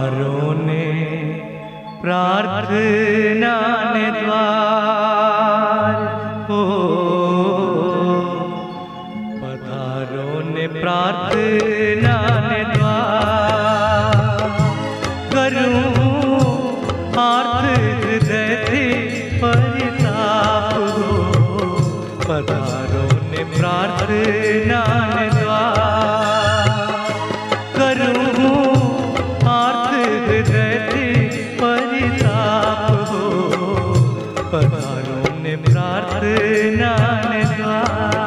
पधारो ने प्रार्थना ने द्वार हो, पधारो ने प्रार्थना ने द्वार। करूं आर्त हृदय थी परिताप हो, पधारो ने प्रार्थना ने द्वार। करूं आर्त हृदय थी परिताप हो, पधारो ने प्रार्थना ने द्वार।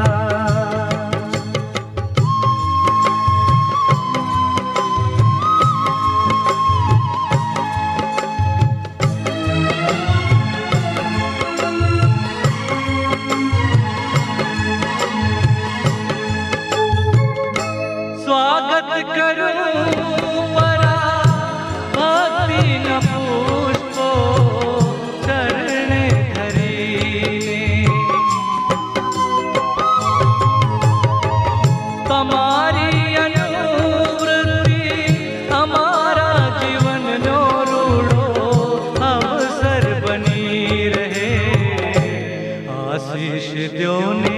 स्वागत करूं परा भक्ति न पुष्पो चरण धरीने। तमारी अनुवृत्ति हमारा जीवन नो रूढ़ो अवसर बनी रहे। आशीष द्यो ने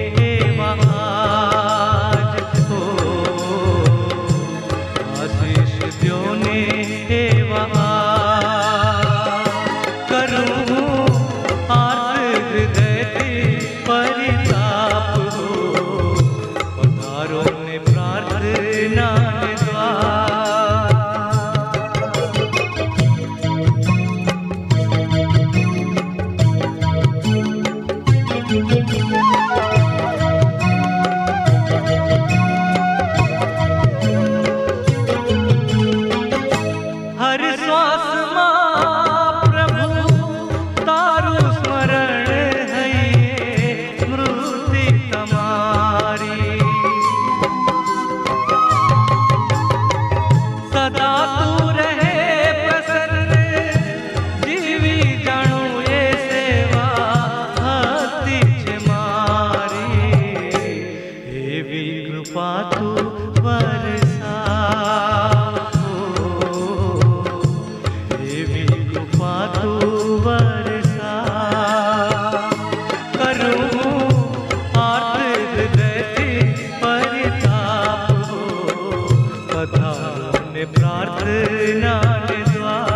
प्रार्थना ने द्वार।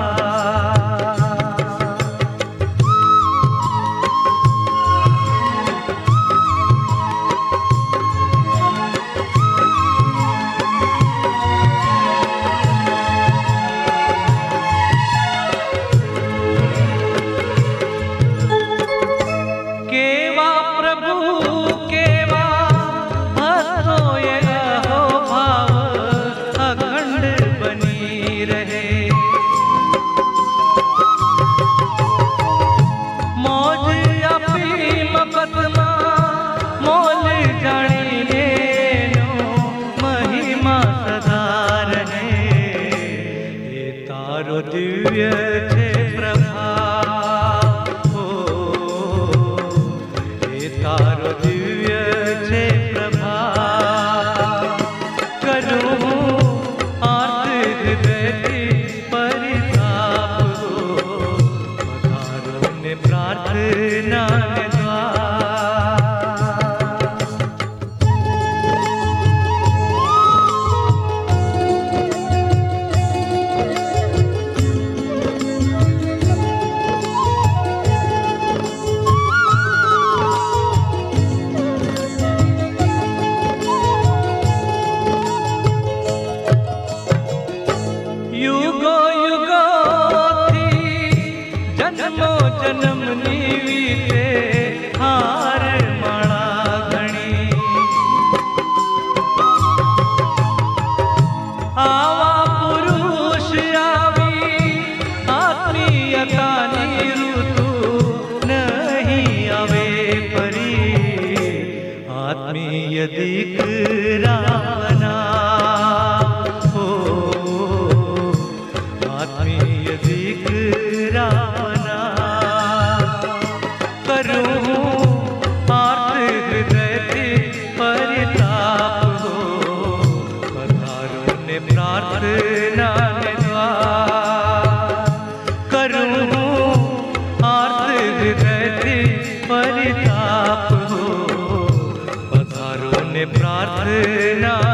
केवा प्रभु केवा हसो ये हो भाव अखंड बनी रहे। मौज अपीम पद्मा मोल जानी लेनो महिमा सदा रहे। ये तारो दिव्य छे प्रभाव हो, ये तारो दिव्य छे प्रभाव। करूं प्रार्थना ने द्वार। युगो युगो थी जन्मो जन्म नीवीते हार माणा घणी। आवा पुरुष आवी आत्मीयतानी ऋतु नहीं आवे परी। आत्मीय दीकरा बना हो, आत्मीय दीकरा बना। करूं आर्त हृदय थी परिताप हो, पधारो ने प्रार्थना ने द्वार। ना